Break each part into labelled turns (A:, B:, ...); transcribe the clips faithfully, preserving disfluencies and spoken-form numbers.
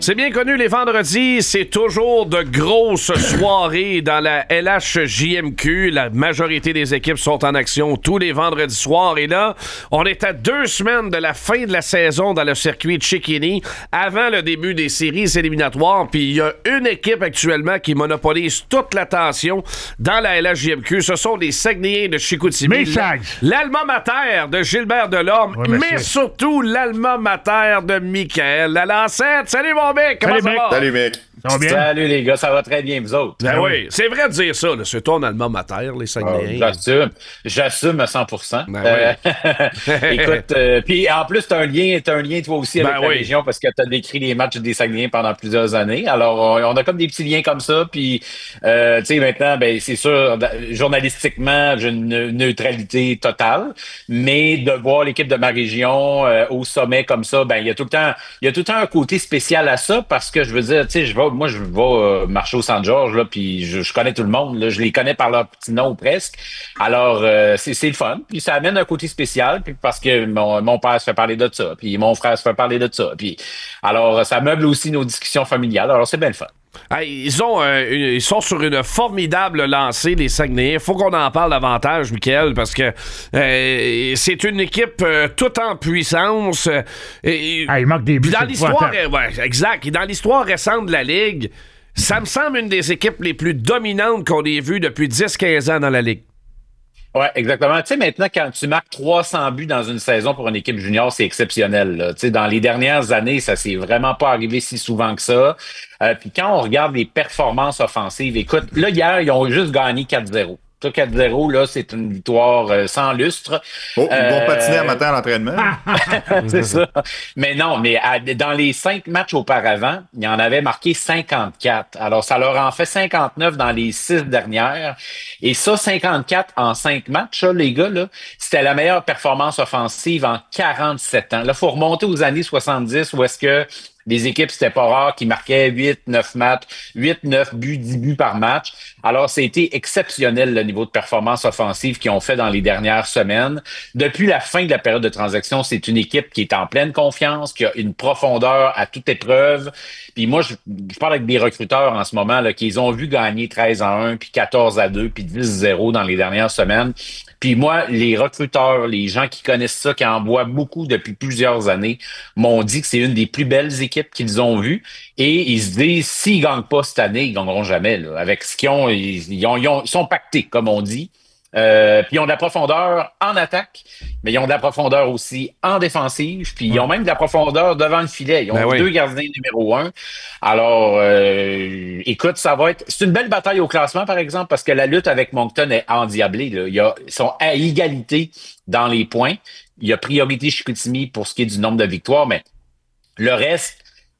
A: C'est bien connu, les vendredis, c'est toujours de grosses soirées dans la L H J M Q. La majorité des équipes sont en action tous les vendredis soirs. Et là, on est à deux semaines de la fin de la saison dans le circuit de Chickeny, avant le début des séries éliminatoires. Puis il y a une équipe actuellement qui monopolise toute l'attention dans la L H J M Q. Ce sont les Saguenayens de Chicoutimi.
B: Mes Sags.
A: L'alma mater de Gilbert Delorme,
B: Oui,
A: mais surtout l'alma mater de Michael Lalancette. Salut mon mec, comment
B: Salut,
A: ça
B: mec.
A: va?
C: Salut, mec.
B: Ça va bien?
D: Salut les gars, ça va très bien, vous autres?
A: Ben oui, c'est vrai de dire ça, là. C'est ton alma mater, les
D: Oh,
A: Saguenayens.
D: j'assume. J'assume à cent pour cent.
A: Ben
D: Euh,
A: oui.
D: écoute, euh, puis en plus, t'as un lien, t'as un lien toi aussi avec
A: Ben
D: la
A: oui.
D: région parce que t'as décrit les matchs des Saguenayens pendant plusieurs années. Alors, on, on a comme des petits liens comme ça. Puis, euh, tu sais, maintenant, ben c'est sûr, journalistiquement, j'ai une neutralité totale, mais de voir l'équipe de ma région euh, au sommet comme ça, ben il y a tout le temps, il y a tout le temps un côté spécial à ça parce que je veux dire, tu sais, je vais, moi, je vais euh, marcher au Saint-Georges, là, puis je, je connais tout le monde, là, je les connais par leur petit nom presque. Alors, euh, c'est, c'est le fun. Puis ça amène un côté spécial, puis parce que mon, mon père se fait parler de ça, puis mon frère se fait parler de ça. Puis alors, ça meuble aussi nos discussions familiales. Alors, c'est bien le fun.
A: Hey, ils, ont, euh, une- ils sont sur une formidable lancée, les Saguenayens. Faut qu'on en parle davantage, Michael, parce que euh, c'est une équipe euh, toute en puissance. euh, et,
B: Ah, il manque des buts.
A: puis dans
B: c'est
A: l'histoire,
B: épouvantable.
A: euh, ouais, exact. Et dans l'histoire récente de la Ligue, ça me semble une des équipes les plus dominantes qu'on ait vues depuis dix quinze ans dans la Ligue.
D: Ouais, exactement. Tu sais, maintenant, quand tu marques trois cents buts dans une saison pour une équipe junior, c'est exceptionnel, là. Tu sais, dans les dernières années, ça s'est vraiment pas arrivé si souvent que ça. Euh, puis quand on regarde les performances offensives, écoute, là, hier, ils ont juste gagné quatre zéro. Ça, quatre zéro, là, c'est une victoire euh, sans lustre.
C: Oh, ils vont
D: Euh,
C: patiner à matin à l'entraînement.
D: c'est ça. Mais non, mais à- dans les cinq matchs auparavant, il en avait marqué cinquante-quatre. Alors, ça leur en fait cinquante-neuf dans les six dernières. Et ça, cinquante-quatre en cinq matchs, là, les gars, là, c'était la meilleure performance offensive en quarante-sept ans. Là, il faut remonter aux années soixante-dix où est-ce que les équipes, c'était pas rare qui marquaient huit, neuf matchs, huit, neuf buts, dix buts par match. Alors, c'était exceptionnel le niveau de performance offensive qu'ils ont fait dans les dernières semaines. Depuis la fin de la période de transaction, c'est une équipe qui est en pleine confiance, qui a une profondeur à toute épreuve. Puis moi, je, je parle avec des recruteurs en ce moment là, qui ont vu gagner treize à un, puis quatorze à deux, puis dix zéro dans les dernières semaines. Puis moi, les recruteurs, les gens qui connaissent ça, qui en voient beaucoup depuis plusieurs années, m'ont dit que c'est une des plus belles équipes qu'ils ont vues. Et ils se disent, s'ils gagnent pas cette année, ils gagneront jamais. Là. Avec ce qu'ils ont, ils, ils ont, ils ont- ils sont pactés, comme on dit. Euh, puis ils ont de la profondeur en attaque, mais ils ont de la profondeur aussi en défensive, puis ils ont même de la profondeur devant le filet. Ils ont
A: Ben oui.
D: deux gardiens numéro un. Alors, euh, écoute, ça va être... C'est une belle bataille au classement, par exemple, parce que la lutte avec Moncton est endiablée. Là. Il y a, ils sont à égalité dans les points. Il y a priorité Chicoutimi pour ce qui est du nombre de victoires, mais le reste...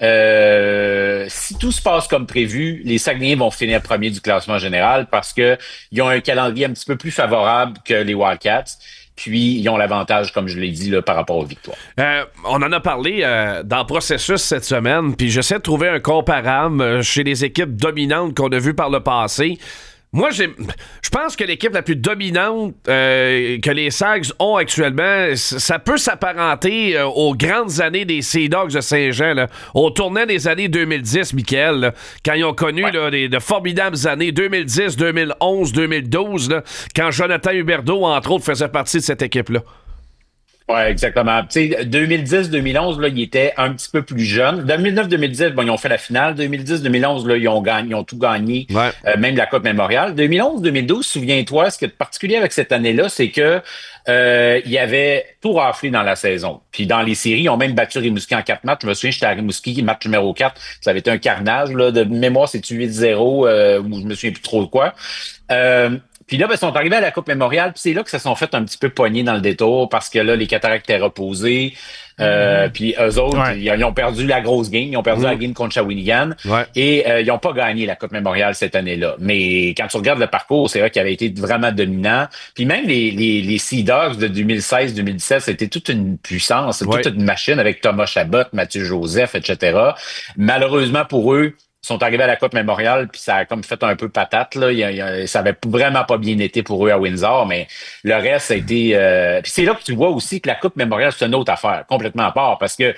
D: Euh, si tout se passe comme prévu, les Saguenayens vont finir premier du classement général parce que ils ont un calendrier un petit peu plus favorable que les Wildcats. Puis, ils ont l'avantage, comme je l'ai dit, là, par rapport aux victoires.
A: Euh, on en a parlé euh, dans le processus cette semaine, puis j'essaie de trouver un comparable euh, chez les équipes dominantes qu'on a vues par le passé. Moi, j'ai, je pense que l'équipe la plus dominante euh, que les Sags ont actuellement, c- ça peut s'apparenter euh, aux grandes années des Sea Dogs de Saint-Jean, là, au tournant des années deux mille dix, Michael, là, quand ils ont connu
D: Ouais.
A: là, des, de formidables années deux mille dix, deux mille onze, deux mille douze, là, quand Jonathan Huberdeau, entre autres, faisait partie de cette équipe-là.
D: Oui, exactement. Tu sais, deux mille dix deux mille onze, là, ils étaient un petit peu plus jeunes. deux mille neuf deux mille dix, bon, ils ont fait la finale. deux mille dix deux mille onze, là, ils ont gagné, ils ont tout gagné,
A: Ouais.
D: euh, même la Coupe Mémoriale. deux mille onze deux mille douze, souviens-toi, ce qui est particulier avec cette année-là, c'est que euh, il y avait tout raflé dans la saison. Puis dans les séries, ils ont même battu Rimouski en quatre matchs. Je me souviens, j'étais à Rimouski, match numéro quatre. Ça avait été un carnage, là, de mémoire, c'est huit zéro, euh, ou je me souviens plus trop de quoi. Euh, Puis là, ben, ils sont arrivés à la Coupe Mémoriale, puis c'est là que ça se sont fait un petit peu pogner dans le détour parce que là, les Cataractes étaient reposés. Euh,
B: Mm.
D: Puis eux autres,
B: Ouais.
D: ils, ils ont perdu la grosse game, ils ont perdu
A: Mm.
D: la game contre Shawinigan.
A: Ouais.
D: Et euh, ils n'ont pas gagné la Coupe Mémoriale cette année-là. Mais quand tu regardes le parcours, c'est vrai qu'il avait été vraiment dominant. Puis même les, les, les Sea Dogs de deux mille seize deux mille dix-sept, c'était toute une puissance,
A: Ouais.
D: toute une machine avec Thomas Chabot, Mathieu Joseph, et cetera. Malheureusement pour eux, ils sont arrivés à la Coupe Mémoriale, puis ça a comme fait un peu patate, là. Il y a- il y a- ça avait vraiment pas bien été pour eux à Windsor, mais le reste, ça a été... Euh... Puis c'est là que tu vois aussi que la Coupe Mémoriale, c'est une autre affaire, complètement à part, parce que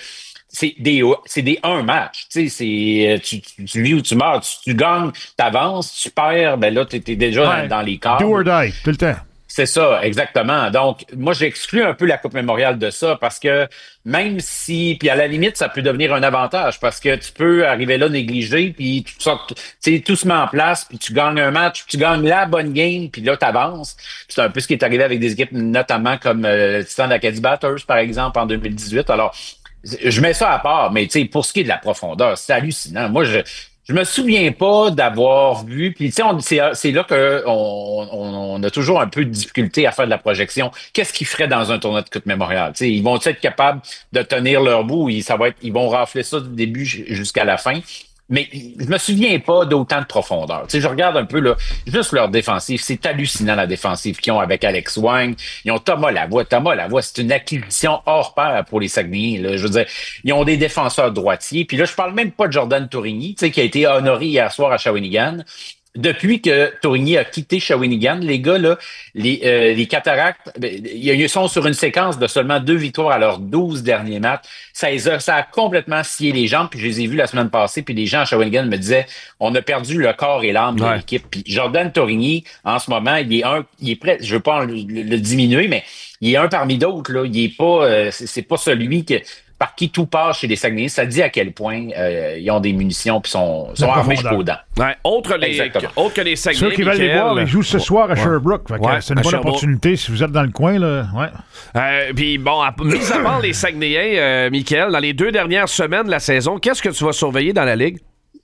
D: c'est des, c'est des un match. Tu sais, c'est, tu, tu, tu vis ou tu meurs. Tu, tu gagnes, t'avances, tu perds, ben là, t'es, t'es déjà ouais. dans, dans les cadres.
B: Do or die, tout le temps.
D: C'est ça, exactement. Donc, moi, j'exclus un peu la Coupe Mémoriale de ça parce que même si, puis à la limite, ça peut devenir un avantage parce que tu peux arriver là négligé, puis tout ça, tu sais, tout se met en place, puis tu gagnes un match, puis tu gagnes la bonne game, puis là, tu avances. C'est un peu ce qui est arrivé avec des équipes, notamment comme euh, le Titan d'Acadie Batters, par exemple, en deux mille dix-huit. Alors, je mets ça à part, mais tu sais, pour ce qui est de la profondeur, c'est hallucinant. Moi, je Je me souviens pas d'avoir vu, puis tu sais, c'est, c'est là qu'on on, on a toujours un peu de difficulté à faire de la projection. Qu'est-ce qu'ils feraient dans un tournoi de Coupe Mémoriale? Tu sais, ils vont être capables de tenir leur bout, ils, ça va être, ils vont rafler ça du début jusqu'à la fin. Mais je me souviens pas d'autant de profondeur. Tu sais, je regarde un peu là, juste leur défensive. C'est hallucinant la défensive qu'ils ont avec Alex Wang. Ils ont Thomas Lavoie. Thomas Lavoie, c'est une acquisition hors pair pour les Saguenayens. Là. Je veux dire, ils ont des défenseurs droitiers. Puis là, je parle même pas de Jordan Tourigny, tu sais, qui a été honoré hier soir à Shawinigan. Depuis que Tourigny a quitté Shawinigan, les gars, là, les, euh, les Cataractes, ben, ils sont sur une séquence de seulement deux victoires à leurs douze derniers matchs. Ça, a, ça a complètement scié les jambes, puis je les ai vus la semaine passée, puis les gens à Shawinigan me disaient, on a perdu le corps et l'âme de ouais. l'équipe. Puis Jordan Tourigny, en ce moment, il est un, il est prêt, je veux pas le, le diminuer, mais il est un parmi d'autres, là. Il est pas, euh, c'est, c'est pas celui que, par qui tout passe chez les Saguenayens. Ça dit à quel point euh, ils ont des munitions puis sont, sont armés jusqu'aux dents.
A: Ouais, autre, les, autre que les Saguenayens.
B: Ceux qui veulent les voir, ils jouent ce soir à Sherbrooke. Fait que ouais, c'est une bonne Sherbrooke. Opportunité si vous êtes dans le coin. Là. Ouais.
A: Euh, puis bon, à, mis à part les Saguenayens, euh, Michael, dans les deux dernières semaines de la saison, qu'est-ce que tu vas surveiller dans la Ligue?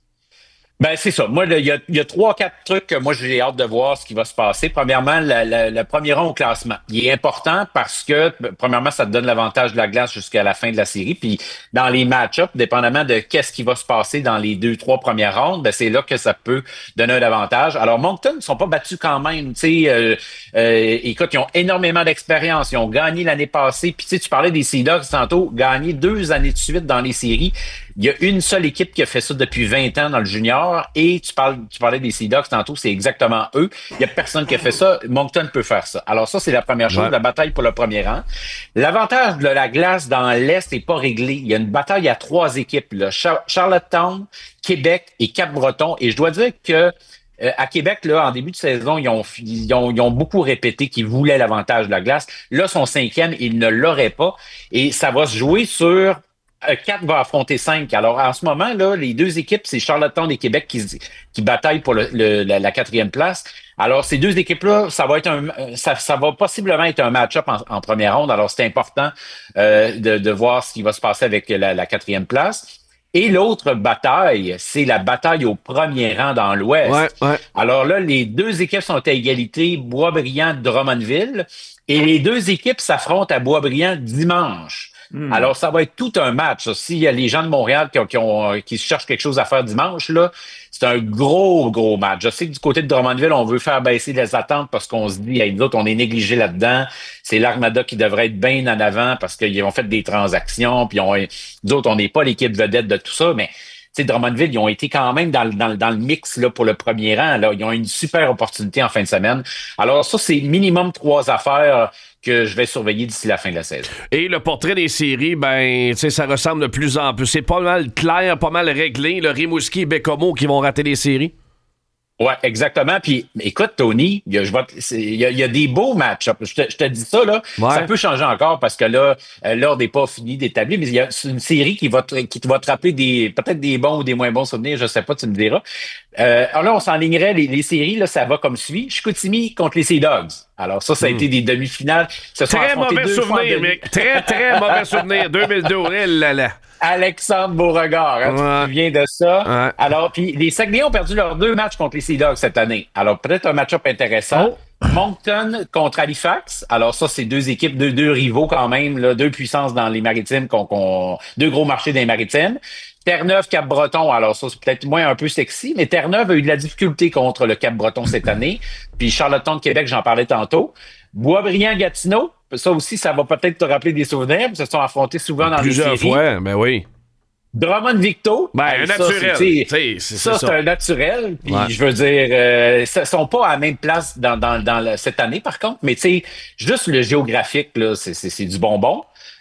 D: Ben, c'est ça. Moi, il y a, y a trois, quatre trucs que moi, j'ai hâte de voir ce qui va se passer. Premièrement, la, la, le premier rang au classement. Il est important parce que, premièrement, ça te donne l'avantage de la glace jusqu'à la fin de la série. Puis, dans les match-ups, dépendamment de qu'est-ce qui va se passer dans les deux, trois premières rondes, ben, c'est là que ça peut donner un avantage. Alors, Moncton ne sont pas battus quand même. Tu sais, euh, euh, écoute, ils ont énormément d'expérience. Ils ont gagné l'année passée. Puis, tu sais, tu parlais des Sea Dogs tantôt, gagné deux années de suite dans les séries. Il y a une seule équipe qui a fait ça depuis vingt ans dans le junior et tu parles, tu parlais des Sea Dogs tantôt, c'est exactement eux. Il y a personne qui a fait ça. Moncton peut faire ça. Alors ça, c'est la première chose, ouais. la bataille pour le premier rang. L'avantage de la glace dans l'Est n'est pas réglé. Il y a une bataille à trois équipes, là. Char- Charlottetown, Québec et Cap-Breton. Et je dois dire que Euh, à Québec, là, en début de saison, ils ont, ils ont, ils ont beaucoup répété qu'ils voulaient l'avantage de la glace. Là, son cinquième, ils ne l'auraient pas. Et ça va se jouer sur quatre va affronter cinq. Alors, en ce moment, là, les deux équipes, c'est Charlottetown et Québec qui, qui bataillent pour le, le, la, la quatrième place. Alors, ces deux équipes-là, ça va être un, ça, ça va possiblement être un match-up en, en première ronde. Alors, c'est important euh, de, de voir ce qui va se passer avec la, la quatrième place. Et l'autre bataille, c'est la bataille au premier rang dans l'Ouest.
A: Ouais, ouais.
D: Alors là, les deux équipes sont à égalité, Boisbriand, Drummondville. Et les deux équipes s'affrontent à Boisbriand dimanche. Hmm. Alors, ça va être tout un match. S'il y a les gens de Montréal qui, ont, qui, ont, qui cherchent quelque chose à faire dimanche, là, c'est un gros, gros match. Je sais que du côté de Drummondville, on veut faire baisser les attentes parce qu'on se dit, hey, nous autres, on est négligés là-dedans. C'est l'Armada qui devrait être bien en avant parce qu'ils ont fait des transactions. Puis on, nous autres, on n'est pas l'équipe vedette de tout ça, mais tu sais, Drummondville, ils ont été quand même dans, dans, dans le mix là, pour le premier rang. Là. Ils ont une super opportunité en fin de semaine. Alors ça, c'est minimum trois affaires que je vais surveiller d'ici la fin de la saison.
A: Et le portrait des séries, ben, tu sais, ça ressemble de plus en plus. C'est pas mal clair, pas mal réglé. Le Rimouski et Bécomo qui vont rater les séries.
D: Ouais, exactement. Puis, écoute, Tony, il y a, je vais, il y a, il y a des beaux matchs. Je te, je te dis ça, là. Ouais. Ça peut changer encore parce que là, l'ordre n'est pas fini d'établir, mais il y a une série qui va te, qui te va te rappeler des, peut-être des bons ou des moins bons souvenirs. Je sais pas, tu me diras. Euh, alors là, on s'enlignerait les, les séries, là, ça va comme suit. Chicoutimi contre les Sea Dogs. Alors ça, ça a hmm. été des demi-finales.
A: Très mauvais souvenir, mec. Très, très mauvais souvenir. deux mille deux, eh là là.
D: Alexandre Beauregard, hein, ouais. Tu te souviens de ça? Ouais. Alors, puis les Saguenayens ont perdu leurs deux matchs contre les Sea Dogs cette année. Alors, peut-être un match-up intéressant. Oh. Moncton contre Halifax. Alors, ça, c'est deux équipes, deux, deux rivaux quand même, là, deux puissances dans les maritimes, qu'on, qu'on, deux gros marchés dans les maritimes. Terre-Neuve, Cap-Breton, alors ça, c'est peut-être moins un peu sexy, mais Terre-Neuve a eu de la difficulté contre le Cap-Breton cette année. Puis Charlottetown de Québec, j'en parlais tantôt. Boisbriand, Gatineau, ça aussi, ça va peut-être te rappeler des souvenirs. Ils se sont affrontés souvent dans
A: Plusieurs
D: les séries.
A: Plusieurs fois, ben oui.
D: Drummond-Victo.
A: Ben, un
D: ça,
A: naturel.
D: C'est,
A: c'est, c'est,
D: ça,
A: c'est
D: c'est un naturel. Puis, ouais. je veux dire, euh, ils sont pas à la même place dans, dans, dans le, cette année, par contre. Mais, tu sais, juste le géographique, là, c'est, c'est, c'est du bonbon.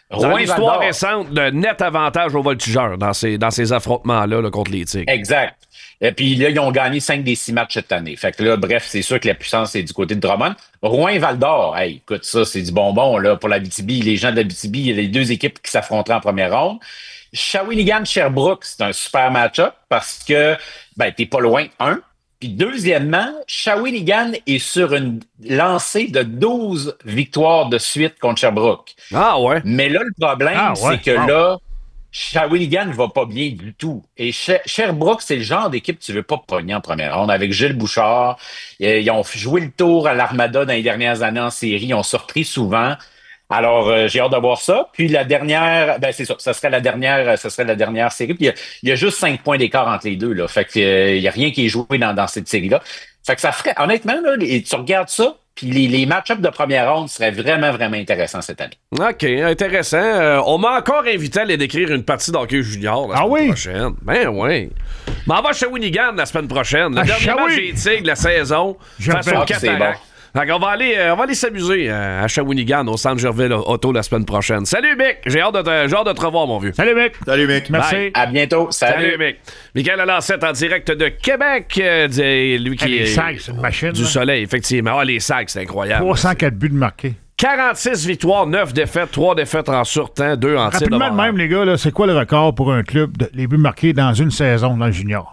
A: Dans l'histoire récente, de net avantage aux voltigeurs dans ces, dans ces affrontements-là là, contre les Tigres.
D: Exact. Et puis là, ils ont gagné cinq des six matchs cette année. Fait que là, bref, c'est sûr que la puissance est du côté de Drummond. Rouen-Val-d'Or, hey, écoute, ça, c'est du bonbon là pour l'Abitibi. Les gens de l'Abitibi, il y a les deux équipes qui s'affronteraient en première ronde. Shawinigan-Sherbrooke, c'est un super match-up parce que ben, t'es pas loin, un. Puis deuxièmement, Shawinigan est sur une lancée de douze victoires de suite contre Sherbrooke.
A: Ah ouais?
D: Mais là, le problème, ah, ouais. c'est que wow. là, Shawinigan ne va pas bien du tout. Et Sherbrooke, c'est le genre d'équipe que tu veux pas pogner en première ronde. Avec Gilles Bouchard, ils ont joué le tour à l'Armada dans les dernières années en série. Ils ont surpris souvent. Alors, euh, j'ai hâte de voir ça. Puis la dernière, ben c'est ça, ça serait la dernière, ça serait la dernière série. Puis il y a, il y a juste cinq points d'écart entre les deux, là. Fait que euh, il y a rien qui est joué dans, dans cette série-là. Fait que ça ferait, honnêtement, là, les, tu regardes ça, puis les, les match-ups de première ronde seraient vraiment, vraiment intéressants cette année.
A: OK, intéressant. Euh, on m'a encore invité à aller décrire une partie d'hockey junior la
B: ah
A: semaine
B: oui?
A: prochaine. Ben oui. Mais on va à Shawinigan la semaine prochaine. Le ah, dernier match des Tigres de la saison face aux Cataractes. Donc on va aller, euh, on va aller s'amuser euh, à Shawinigan au centre Gervais Auto la semaine prochaine. Salut Mick, j'ai hâte de te, j'ai hâte de te revoir mon vieux.
B: Salut Mick.
C: Salut Mick.
B: Merci.
A: Bye.
D: À bientôt. Salut,
A: Salut Mick. Michael Alancette en direct de Québec, euh, lui qui
B: les
A: est
B: Sags, c'est une machine,
A: du
B: là.
A: Soleil effectivement. Ah, les Sags, c'est incroyable.
B: trois cent quatre buts de marqués.
A: quarante-six victoires, neuf défaites, trois défaites en surtemps, deux en tir de
B: Rapidement de même les gars, là, c'est quoi le record pour un club de les buts marqués dans une saison dans le junior?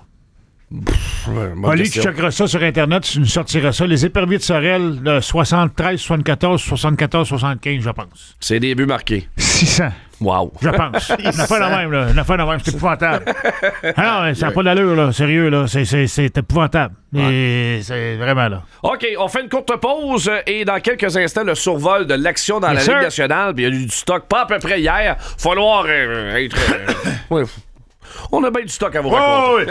B: Oli, tu checkeras ça sur Internet, tu nous sortiras ça. Les éperviers de Sorel, le soixante-treize, soixante-quatorze, soixante-quatorze, soixante-quinze, je pense.
A: C'est des buts marqués.
B: six cents.
A: Wow.
B: Je pense. Une affaire de même, là. Une affaire de même. C'est épouvantable. Ah non, ça n'a pas d'allure, là. Sérieux, là. C'est, c'est, c'est épouvantable. Ouais. Et c'est vraiment, là.
A: OK, on fait une courte pause et dans quelques instants, le survol de l'action dans yes, la Ligue nationale. Puis il y a eu du stock, pas à peu près hier. Falloir euh, être... Euh, ouais. On a bien du stock à vous raconter. Oh, oui.